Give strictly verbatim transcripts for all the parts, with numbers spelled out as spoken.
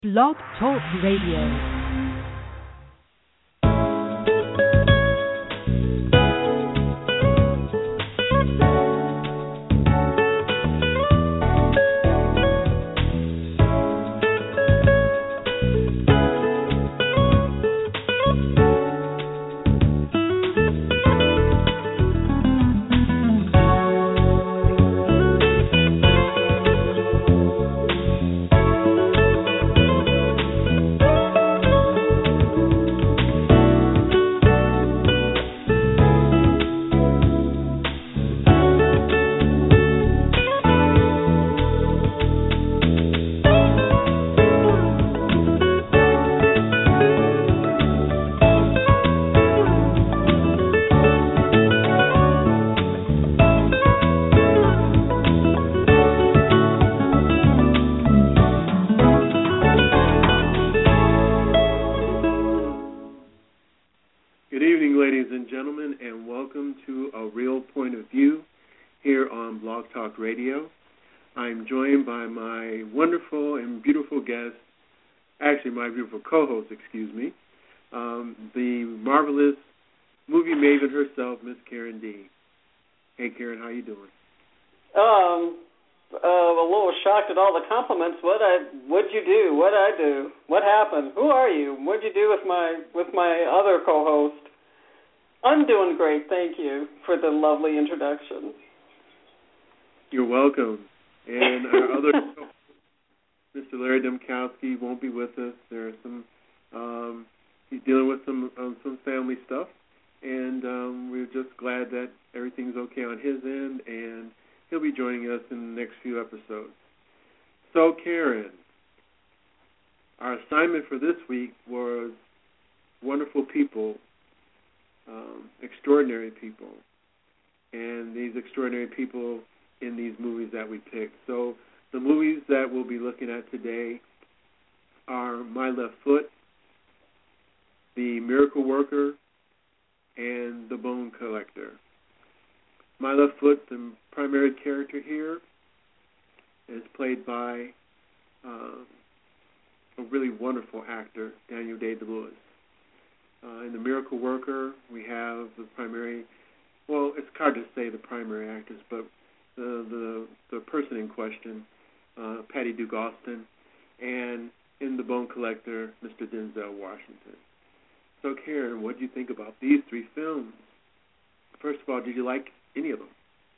Blog Talk Radio. Co-host, excuse me, um, the marvelous movie maven herself, Miss Karen D. Hey, Karen, how you doing? Um, uh, a little shocked at all the compliments. What I, what'd you do? What'd I do? What happened? Who are you? What'd you do with my with my other co-host? I'm doing great, thank you for the lovely introduction. You're welcome. And our other Mister Larry Demkowski won't be with us. There are some, um, he's dealing with some um, some family stuff, and um, we're just glad that everything's okay on his end, and he'll be joining us in the next few episodes. So, Karen, our assignment for this week was wonderful people, um, extraordinary people, and these extraordinary people in these movies that we picked. So, the movies that we'll be looking at today are My Left Foot, The Miracle Worker, and The Bone Collector. My Left Foot, the primary character here, is played by uh, a really wonderful actor, Daniel Day-Lewis. Uh, in The Miracle Worker, we have the primary, well, it's hard to say the primary actors, but the the, the person in question, Uh, Patty Duke Austin, and in The Bone Collector, Mister Denzel Washington. So, Karen, what do you think about these three films? First of all, did you like any of them?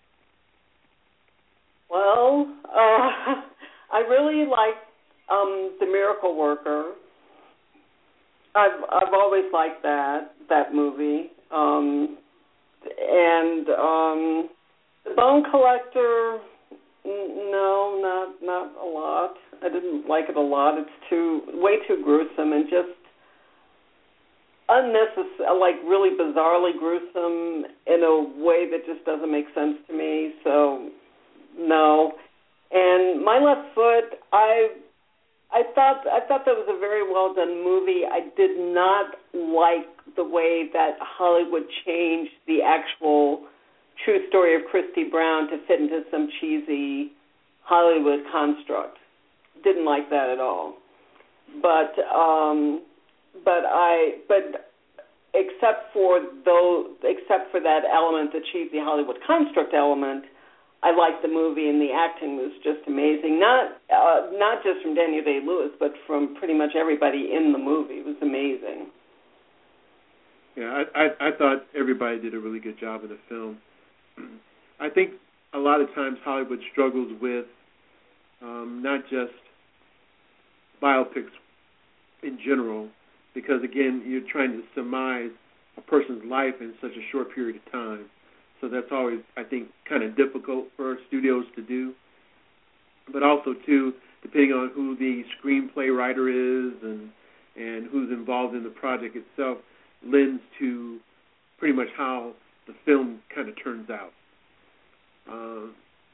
Well, uh, I really like um, The Miracle Worker. I've I've always liked that that movie, um, and um, The Bone Collector. No, not not a lot. I didn't like it a lot. It's too way too gruesome and just unnecessary, like really bizarrely gruesome in a way that just doesn't make sense to me. So no. And My Left Foot, I I thought I thought that was a very well done movie. I did not like the way that Hollywood changed the actual true story of Christy Brown to fit into some cheesy Hollywood construct. Didn't like that at all. But um, but I but except for though except for that element, the cheesy Hollywood construct element, I liked the movie and the acting was just amazing. Not uh, not just from Daniel Day-Lewis, but from pretty much everybody in the movie. It was amazing. Yeah, I, I, I thought everybody did a really good job in the film. I think a lot of times Hollywood struggles with um, not just biopics in general, because, again, you're trying to surmise a person's life in such a short period of time. So that's always, I think, kind of difficult for studios to do. But also, too, depending on who the screenplay writer is and, and who's involved in the project itself, lends to pretty much how the film kind of turns out. Uh,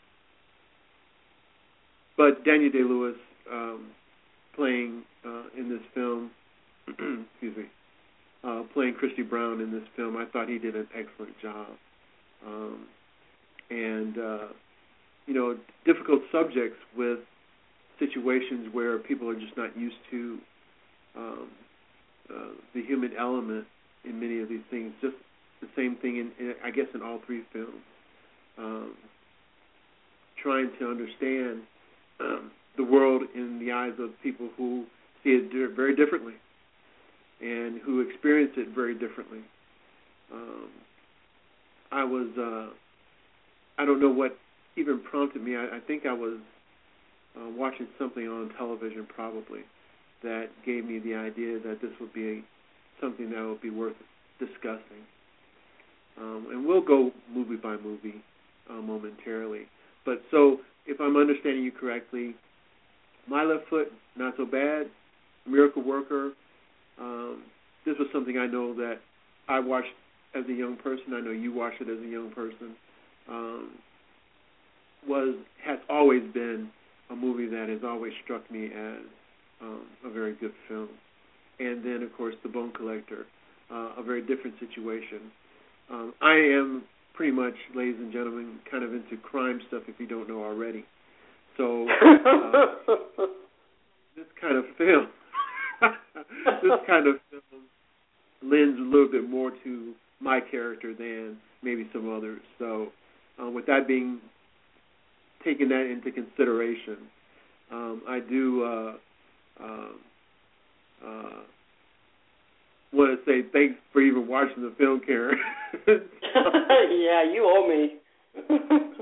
but Daniel Day-Lewis um, playing uh, in this film, excuse me, uh, playing Christy Brown in this film, I thought he did an excellent job. Um, and, uh, you know, difficult subjects with situations where people are just not used to um, uh, the human element in many of these things. Just the same thing, in, in I guess, in all three films. Um, trying to understand um, the world in the eyes of people who see it very differently and who experience it very differently. Um, I was, uh, I don't know what even prompted me. I, I think I was uh, watching something on television probably that gave me the idea that this would be something that would be worth discussing. Um, and we'll go movie by movie uh, momentarily. But so, if I'm understanding you correctly, My Left Foot, not so bad. Miracle Worker, um, this was something I know that I watched as a young person. I know you watched it as a young person. Um, was has always been a movie that has always struck me as um, a very good film. And then, of course, The Bone Collector, uh, a very different situation. Um, I am pretty much, ladies and gentlemen, kind of into crime stuff if you don't know already. So uh, this kind of film, this kind of film lends a little bit more to my character than maybe some others. So uh, with that being, taking that into consideration, um, I do uh, uh, uh, want to say thanks for even watching the film, Karen. Yeah, you owe me.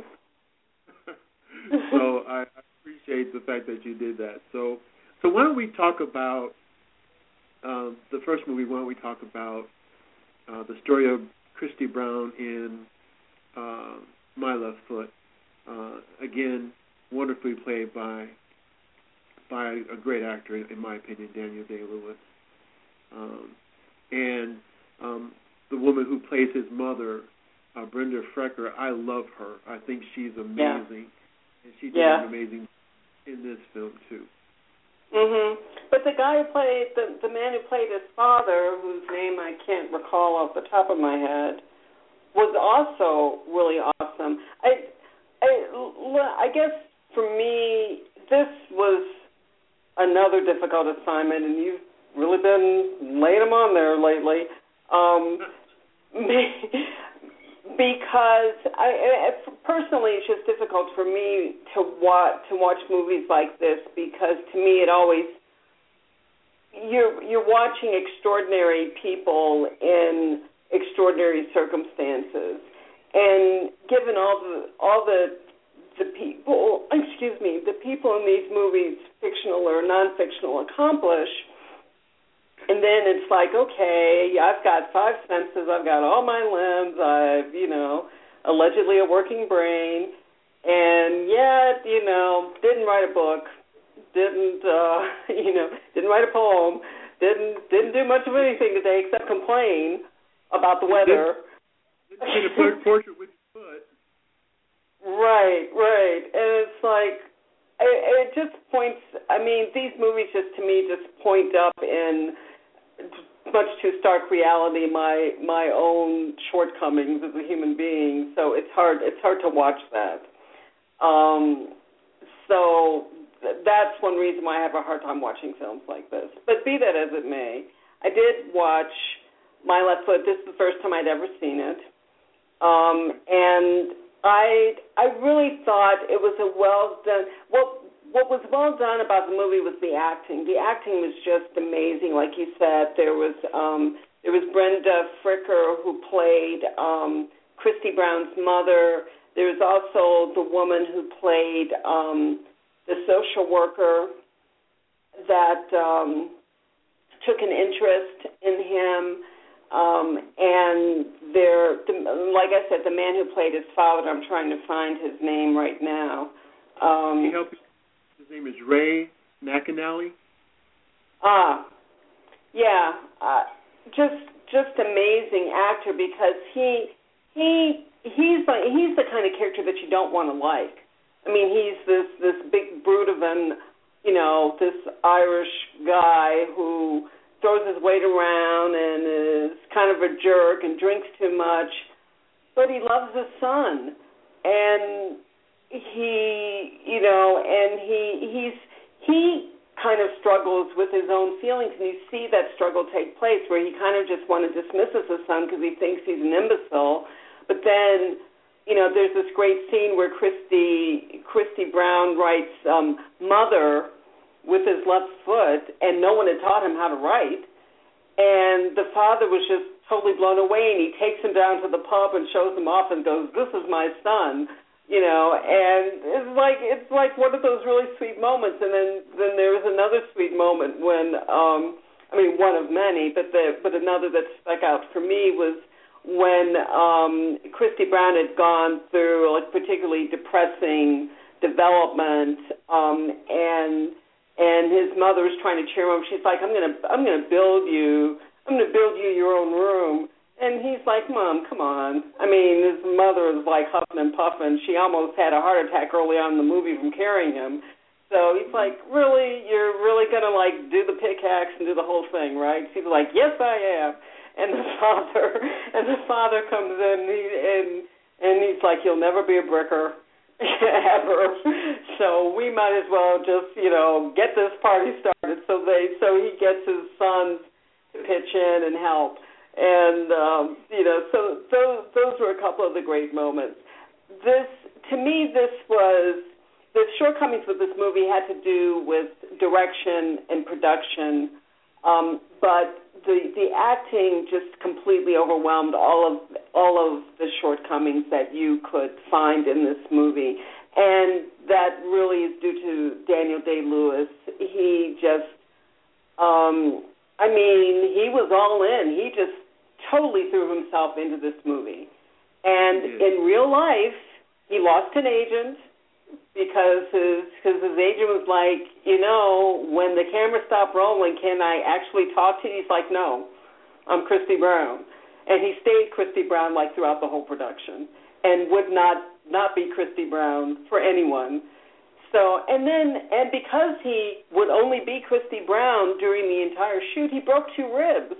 So I, I appreciate the fact that you did that. So, so why don't we talk about um, the first movie? Why don't we talk about uh, the story of Christy Brown in uh, My Left Foot? Uh, again, wonderfully played by by a great actor, in my opinion, Daniel Day-Lewis. Um, and um, the woman who plays his mother, uh, Brenda Frecker, I love her. I think she's amazing. Yeah. And she did yeah. an amazing in this film, too. Mhm. But the guy who played, the, the man who played his father, whose name I can't recall off the top of my head, was also really awesome. I, I, I guess for me, this was another difficult assignment, and you've really been laying them on there lately. Um, because I, personally, it's just difficult for me to watch to watch movies like this, because to me, it always you're you're watching extraordinary people in extraordinary circumstances, and given all the all the the people, excuse me, the people in these movies, fictional or non-fictional, accomplish. And then it's like, okay, I've got five senses, I've got all my limbs, I've, you know, allegedly a working brain, and yet, you know, didn't write a book, didn't, uh, you know, didn't write a poem, didn't didn't do much of anything today except complain about the weather. Didn't get a bird portrait with your foot. Right, right, and it's like, it, it just points, I mean, these movies just, to me, just point up in much too stark reality my my own shortcomings as a human being. So it's hard it's hard to watch that. Um, so th- that's one reason why I have a hard time watching films like this. But be that as it may, I did watch My Left Foot. This is the first time I'd ever seen it, um, and I I really thought it was a well done. What what was well done about the movie was the acting. The acting was just amazing. Like you said, there was um, there was Brenda Fricker who played um, Christy Brown's mother. There was also the woman who played um, the social worker that um, took an interest in him. Um, and there, the, like I said, the man who played his father, I'm trying to find his name right now. Um, Can you help me? His name is Ray McAnally. Ah, yeah, uh, just just amazing actor, because he he he's like he's the kind of character that you don't want to like. I mean, he's this this big brute of an, you know, this Irish guy who throws his weight around and is kind of a jerk and drinks too much, but he loves his son, and he, you know, and he he's he kind of struggles with his own feelings, and you see that struggle take place where he kind of just want to dismiss his son because he thinks he's an imbecile. But then, you know, there's this great scene where Christy Christy Brown writes um, mother with his left foot, and no one had taught him how to write. And the father was just totally blown away, and he takes him down to the pub and shows him off and goes, "This is my son." You know, and it's like it's like one of those really sweet moments. And then, then there was another sweet moment when, um, I mean, one of many, but the, but another that stuck out for me was when um, Christy Brown had gone through a particularly depressing development, um, and and his mother was trying to cheer him up. She's like, "I'm gonna I'm gonna build you I'm gonna build you your own room." And he's like, "Mom, come on." I mean, his mother is like huffing and puffing. She almost had a heart attack early on in the movie from carrying him. So he's like, "Really? You're really going to, like, do the pickaxe and do the whole thing, right?" She's like, "Yes, I am." And the father and the father comes in, and, he, and, and he's like, "You'll never be a bricker, ever. So we might as well just, you know, get this party started." So they, so he gets his sons to pitch in and help. And, um, you know, so those, those were a couple of the great moments. This, to me, this was, the shortcomings with this movie had to do with direction and production, um, but the the acting just completely overwhelmed all of all of the shortcomings that you could find in this movie. And that really is due to Daniel Day-Lewis. He just, um, I mean, he was all in. He just totally threw himself into this movie. And mm-hmm. in real life, he lost an agent because his, cause his agent was like, you know, when the camera stopped rolling, can I actually talk to you? He's like, "No, I'm Christy Brown." And he stayed Christy Brown, like, throughout the whole production and would not, not be Christy Brown for anyone. So, and then, and because he would only be Christy Brown during the entire shoot, he broke two ribs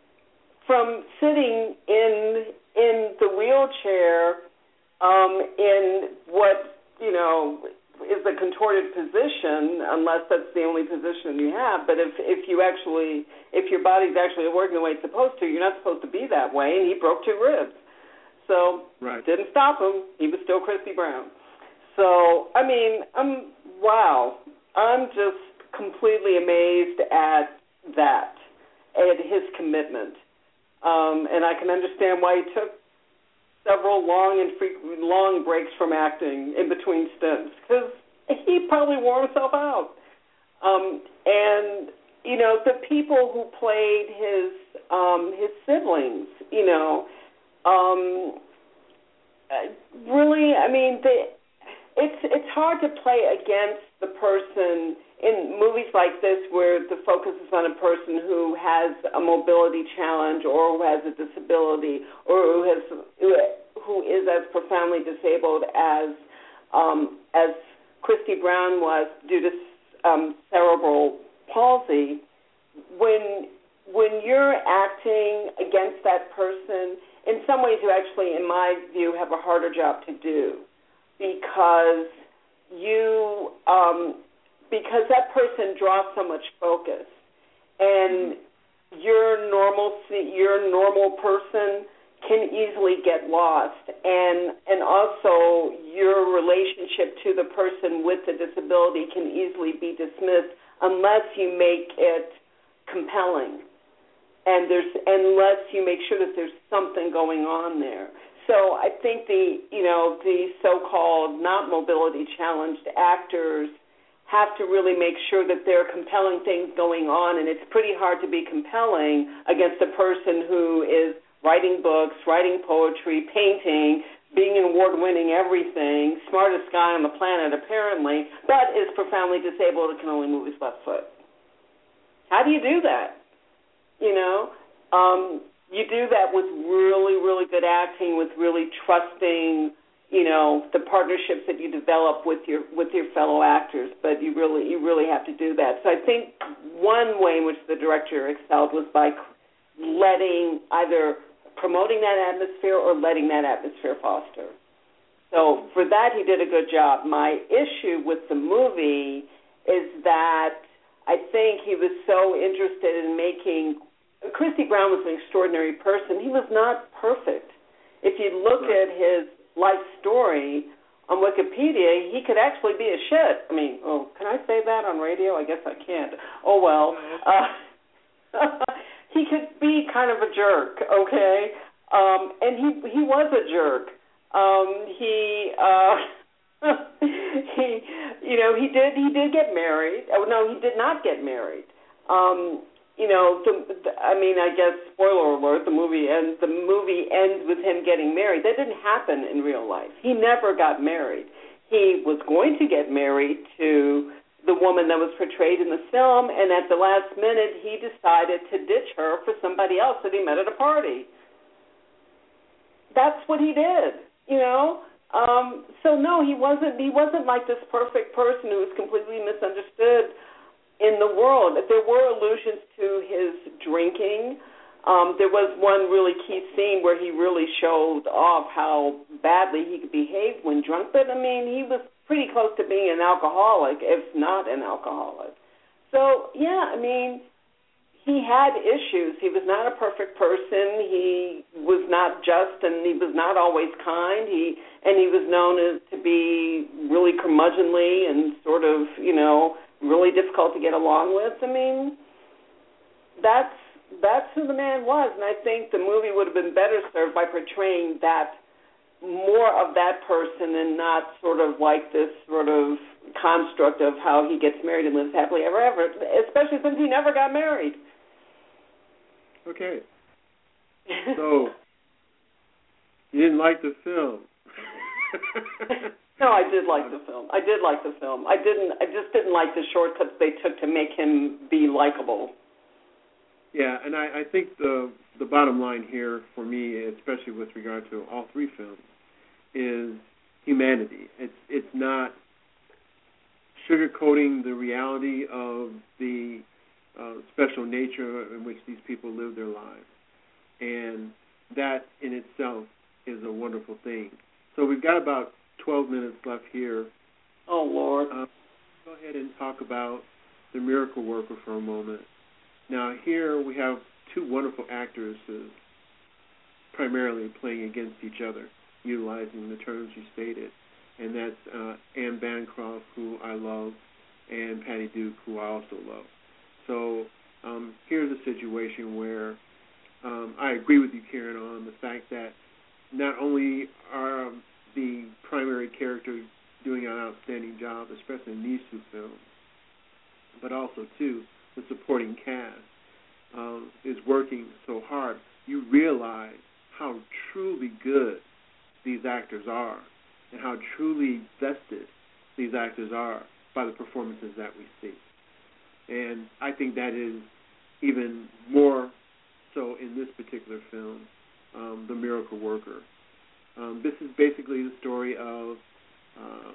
from sitting in in the wheelchair um, in what, you know, is a contorted position, unless that's the only position you have. But if, if you actually, if your body's actually working the way it's supposed to, you're not supposed to be that way, and he broke two ribs. So, right. Didn't stop him. He was still Christy Brown. So, I mean, I'm, wow, I'm just completely amazed at that, at his commitment. Um, and I can understand why he took several long and frequent, long breaks from acting in between stints, because he probably wore himself out. Um, and, you know, the people who played his um, his siblings, you know, um, really, I mean, they, it's it's hard to play against the person in movies like this where the focus is on a person who has a mobility challenge or who has a disability or who has who is as profoundly disabled as um, as Christy Brown was due to um, cerebral palsy. When when you're acting against that person, in some ways you actually, in my view, have a harder job to do, because you um, because that person draws so much focus, and your normal your normal person can easily get lost, and and also your relationship to the person with the disability can easily be dismissed unless you make it compelling, and there's unless you make sure that there's something going on there. So I think the you know the so-called not mobility challenged actors have to really make sure that there are compelling things going on, and it's pretty hard to be compelling against a person who is writing books, writing poetry, painting, being an award-winning everything, smartest guy on the planet apparently, but is profoundly disabled and can only move his left foot. How do you do that? You know, um, you do that with really, really good acting, with really trusting, you know, the partnerships that you develop with your with your fellow actors. But you really you really have to do that. So I think one way in which the director excelled was by letting either promoting that atmosphere or letting that atmosphere foster. So for that, he did a good job. My issue with the movie is that I think he was so interested in making. Christy Brown was an extraordinary person. He was not perfect. If you look right. at his life story on Wikipedia, he could actually be a shit. I mean, oh, can I say that on radio? I guess I can't. Oh, well. Uh, he could be kind of a jerk, okay? Um, and he he was a jerk. Um, he, uh, he, you know, he did he did get married. Oh, no, he did not get married. Um, you know, the, the, I mean, I guess spoiler alert: the movie ends. The movie ends with him getting married. That didn't happen in real life. He never got married. He was going to get married to the woman that was portrayed in the film, and at the last minute, he decided to ditch her for somebody else that he met at a party. That's what he did, you know. Um, so no, he wasn't. He wasn't like this perfect person who was completely misunderstood in the world. There were allusions to his drinking. Um, there was one really key scene where he really showed off how badly he could behave when drunk. But, I mean, he was pretty close to being an alcoholic, if not an alcoholic. So, yeah, I mean, he had issues. He was not a perfect person. He was not just, and he was not always kind. He and he was known as to be really curmudgeonly and sort of, you know, really difficult to get along with. I mean, that's that's who the man was, and I think the movie would have been better served by portraying that, more of that person, and not sort of like this sort of construct of how he gets married and lives happily ever ever, especially since he never got married. Okay. So, you didn't like the film. No, I did like the film. I did like the film. I didn't. I just didn't like the shortcuts they took to make him be likable. Yeah, and I, I think the the bottom line here for me, especially with regard to all three films, is humanity. It's it's not sugarcoating the reality of the uh, special nature in which these people live their lives, and that in itself is a wonderful thing. So we've got about twelve minutes left here. Oh, Lord. Uh, go ahead and talk about The Miracle Worker for a moment. Now, here we have two wonderful actresses primarily playing against each other, utilizing the terms you stated, and that's uh, Anne Bancroft, who I love, and Patty Duke, who I also love. So um, here's a situation where um, I agree with you, Karen, on the fact that not only are um, the primary characters doing an outstanding job, especially in these two films, but also, too, the supporting cast um, is working so hard. You realize how truly good these actors are and how truly vested these actors are by the performances that we see. And I think that is even more so in this particular film, um, The Miracle Worker. Um, this is basically the story of uh,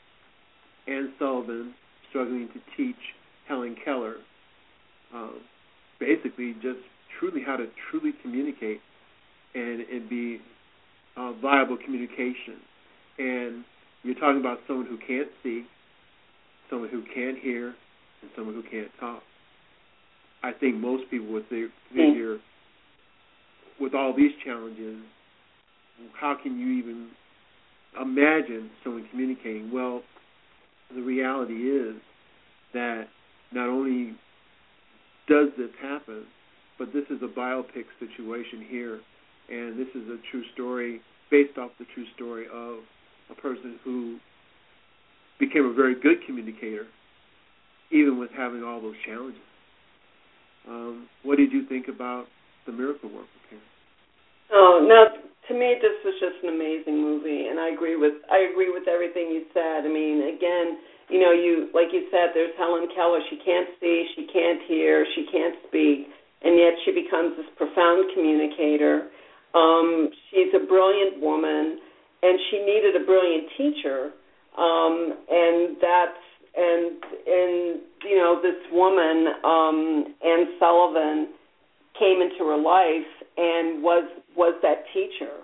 Anne Sullivan struggling to teach Helen Keller um, basically just truly how to truly communicate and, and be uh, viable communication. And you're talking about someone who can't see, someone who can't hear, and someone who can't talk. I think most people would figure, with all these challenges, how can you even imagine someone communicating? Well, the reality is that not only does this happen, but this is a biopic situation here, and this is a true story based off the true story of a person who became a very good communicator, even with having all those challenges. Um, what did you think about The Miracle Worker, Karen? Oh, no, to me this was just an amazing movie, and I agree with I agree with everything you said. I mean, again, you know, you like you said, there's Helen Keller. She can't see, she can't hear, she can't speak, and yet she becomes this profound communicator. Um, she's a brilliant woman, and she needed a brilliant teacher, um, and that's and and you know, this woman, um, Anne Sullivan, came into her life and was was that teacher.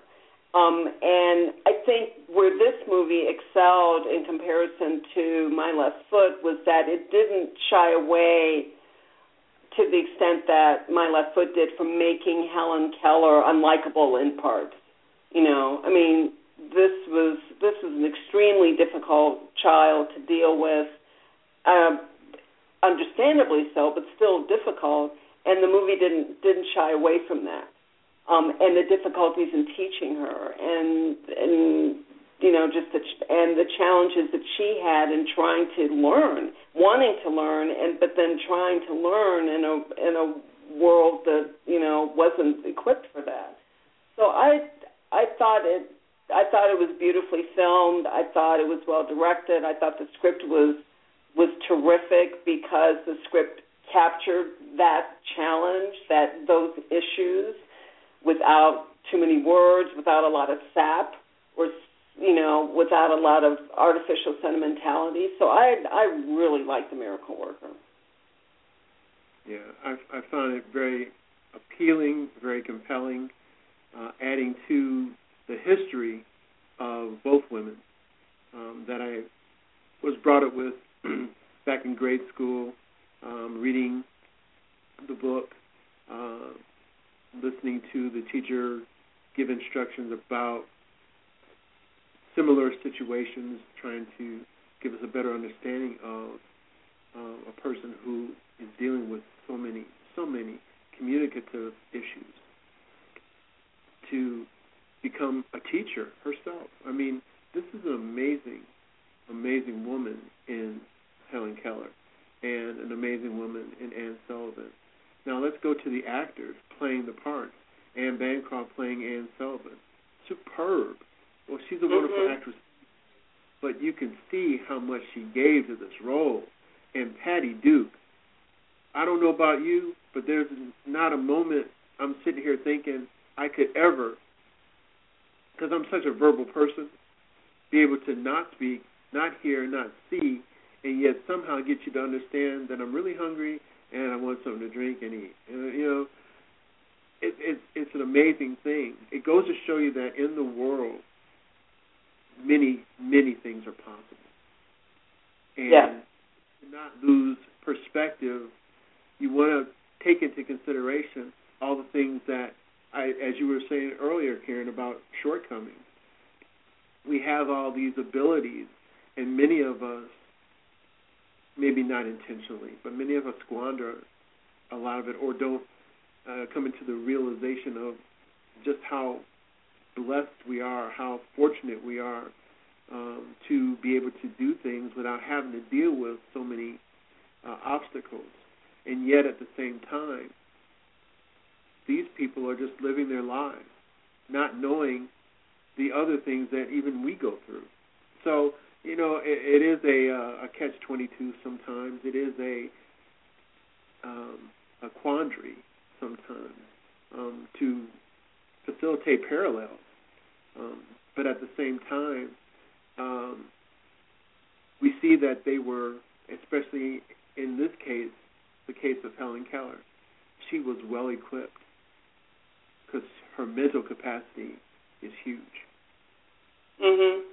Um, and I think where this movie excelled in comparison to My Left Foot was that it didn't shy away to the extent that My Left Foot did from making Helen Keller unlikable in parts. You know, I mean, this was this was an extremely difficult child to deal with, uh, understandably so, but still difficult. And the movie didn't didn't shy away from that. Um, and the difficulties in teaching her, and and you know, just the ch- and the challenges that she had in trying to learn, wanting to learn, and but then trying to learn in a in a world that you know wasn't equipped for that. So I I thought it I thought it was beautifully filmed. I thought it was well directed. I thought the script was was terrific because the script captured that challenge, that those issues, without too many words, without a lot of sap, or, you know, without a lot of artificial sentimentality. So I I really like The Miracle Worker. Yeah, I, I found it very appealing, very compelling, uh, adding to the history of both women um, that I was brought up with back in grade school, um, reading the book, uh, listening to the teacher give instructions about similar situations, trying to give us a better understanding of uh, a person who is dealing with so many, so many communicative issues, to become a teacher herself. I mean, this is an amazing, amazing woman in Helen Keller and an amazing woman in Anne Sullivan. Now let's go to the actors playing the parts. Anne Bancroft playing Anne Sullivan. Superb. Well, she's a wonderful mm-hmm. actress, but you can see how much she gave to this role. And Patty Duke, I don't know about you, but there's not a moment I'm sitting here thinking I could ever, because I'm such a verbal person, be able to not speak, not hear, not see, and yet somehow get you to understand that I'm really hungry and I want something to drink and eat. And, you know, it, it, it's an amazing thing. It goes to show you that in the world, many, many things are possible. And yeah. to not lose perspective, you want to take into consideration all the things that, I, as you were saying earlier, Karen, about shortcomings. We have all these abilities, and many of us, maybe not intentionally, but many of us squander a lot of it or don't uh, come into the realization of just how blessed we are, how fortunate we are um, to be able to do things without having to deal with so many uh, obstacles. And yet at the same time, these people are just living their lives, not knowing the other things that even we go through. So, you know, it, it is a, uh, a catch twenty-two sometimes. It is a um, a quandary sometimes um, to facilitate parallels. Um, but at the same time, um, we see that they were, especially in this case, the case of Helen Keller, she was well equipped because her mental capacity is huge. Mhm.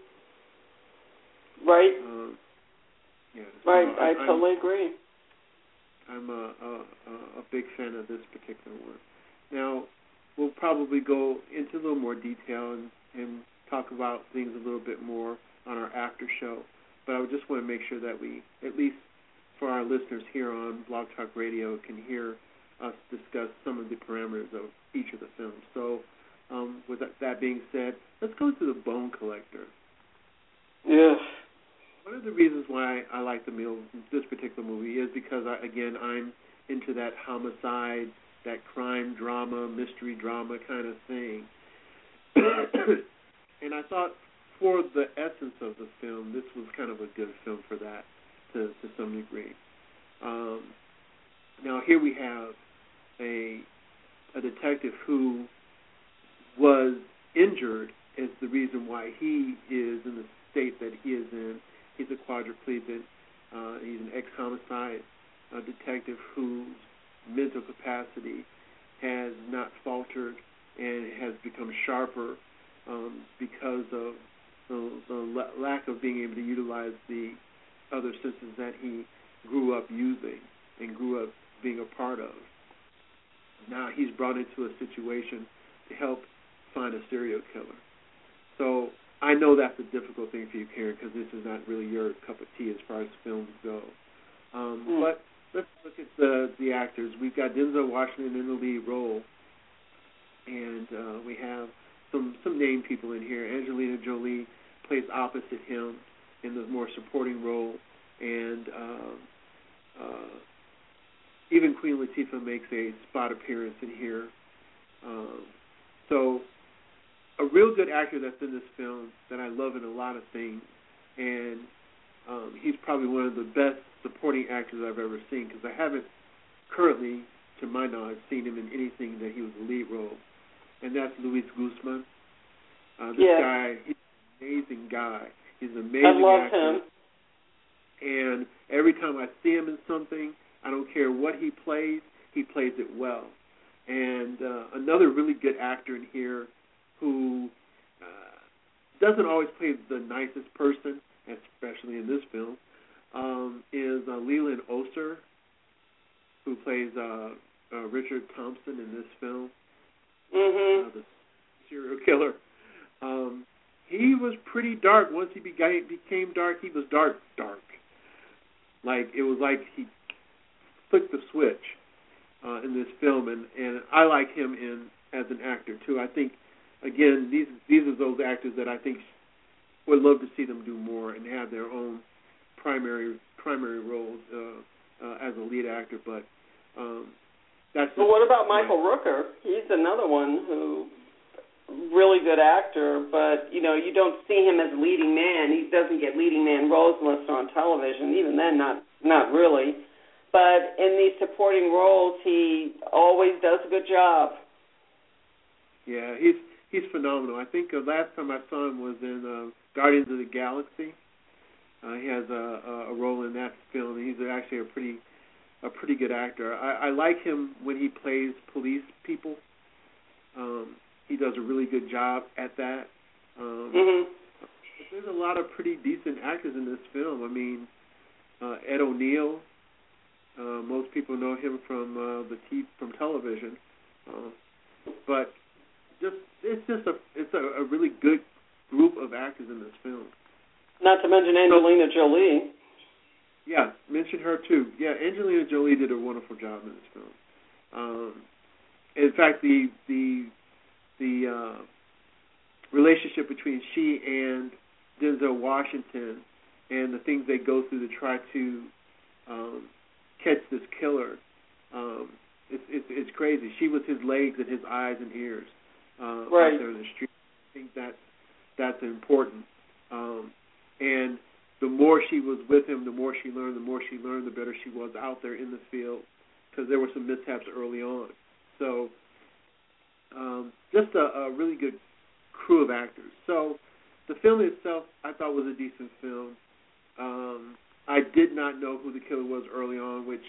Right. Um, yeah. Right. So I, I I'm, totally agree. I'm a, a, a big fan of this particular work. Now, we'll probably go into a little more detail and, and talk about things a little bit more on our after show. But I would just want to make sure that we, at least for our listeners here on Blog Talk Radio, can hear us discuss some of the parameters of each of the films. So, um, with that, that being said, let's go to The Bone Collector. Yes. One of the reasons why I like the meal, this particular movie, is because, I, again, I'm into that homicide, that crime drama, mystery drama kind of thing. And I thought, for the essence of the film, this was kind of a good film for that, to, to some degree. Um, now, here we have a a detective who was injured is the reason why he is in the state that he is in. He's a quadriplegic. Uh, he's an ex-homicide uh, detective whose mental capacity has not faltered and has become sharper um, because of the, the la- lack of being able to utilize the other senses that he grew up using and grew up being a part of. Now he's brought into a situation to help find a serial killer. So I know that's a difficult thing for you, Karen, because this is not really your cup of tea as far as films go. Um, mm. But let's look at the the actors. We've got Denzel Washington in the lead role, and uh, we have some some named people in here. Angelina Jolie plays opposite him in the more supporting role, and uh, uh, even Queen Latifah makes a spot appearance in here. Um, so a real good actor that's in this film that I love in a lot of things, and um, he's probably one of the best supporting actors I've ever seen, because I haven't currently, to my knowledge, seen him in anything that he was a lead role, and that's Luis Guzman. Uh, this yeah. guy, he's an amazing guy. He's an amazing I love actor. him. And every time I see him in something, I don't care what he plays, he plays it well. And uh, another really good actor in here who uh, doesn't always play the nicest person, especially in this film, um, is uh, Leland Oster, who plays uh, uh, Richard Thompson in this film, mm-hmm. uh, the serial killer. Um, he was pretty dark. Once he began, became dark, he was dark, dark. Like, it was like he flicked the switch uh, in this film, and, and I like him in as an actor, too. I think, again, these these are those actors that I think would love to see them do more and have their own primary primary roles uh, uh, as a lead actor. But um, that's. Well, what about Michael Rooker? He's another one who really good actor, but you know you don't see him as leading man. He doesn't get leading man roles unless they're on television. Even then, not not really. But in these supporting roles, he always does a good job. Yeah, he's he's phenomenal. I think the last time I saw him was in uh, Guardians of the Galaxy. Uh, he has a, a role in that film. He's actually a pretty a pretty good actor. I, I like him when he plays police people. Um, he does a really good job at that. Um, mm-hmm. There's a lot of pretty decent actors in this film. I mean, uh, Ed O'Neill. Uh, most people know him from uh, the t- from television, uh, but just it's just a it's a, a really good group of actors in this film. Not to mention Angelina so, Jolie. Yeah, mention her too. Yeah, Angelina Jolie did a wonderful job in this film. Um, in fact, the the the uh, relationship between she and Denzel Washington and the things they go through to try to um, catch this killer, um, it's, it's it's crazy. She was his legs and his eyes and ears uh, right. out there in the street. I think that that's important. Um, and the more she was with him, the more she learned. The more she learned, the better she was out there in the field, because there were some mishaps early on. So um, just a, a really good crew of actors. So the film itself, I thought, was a decent film. Um, I did not know who the killer was early on, which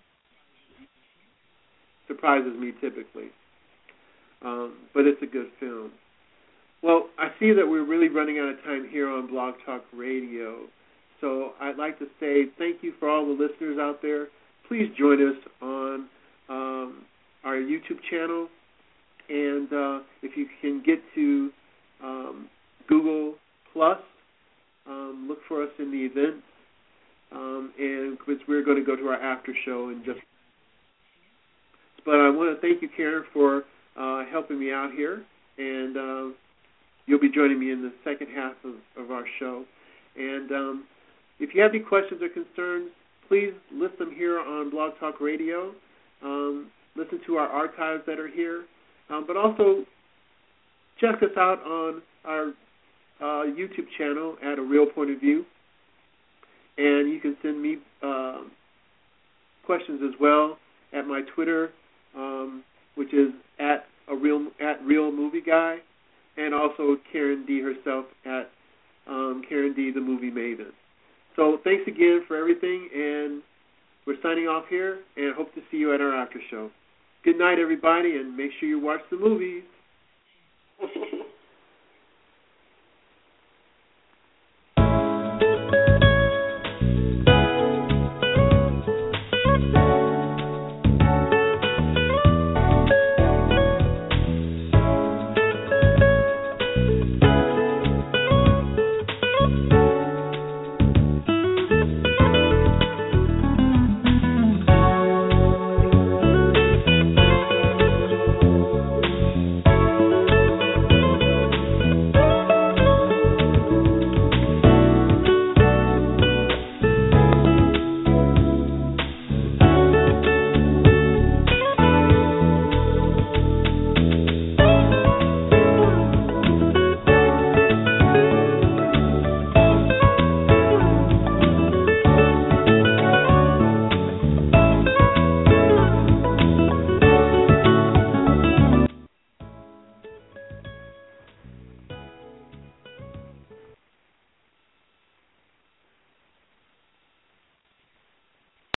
surprises me typically. Um, but it's a good film. Well, I see that we're really running out of time here on Blog Talk Radio. So I'd like to say thank you for all the listeners out there. Please join us on um, our YouTube channel. And uh, if you can get to um, Google Plus, um, look for us in the events. Um, and because we're going to go to our after show in just. But I want to thank you, Karen, for uh, helping me out here, and uh, you'll be joining me in the second half of, of our show. And um, if you have any questions or concerns, please list them here on Blog Talk Radio. Um, listen to our archives that are here, um, but also check us out on our uh, YouTube channel at A Real Point of View. And you can send me uh, questions as well at my Twitter, um, which is at a real at Real Movie Guy, and also Karen D herself at um, Karen D the Movie Maven. So thanks again for everything, and we're signing off here, and hope to see you at our after show. Good night, everybody, and make sure you watch the movies.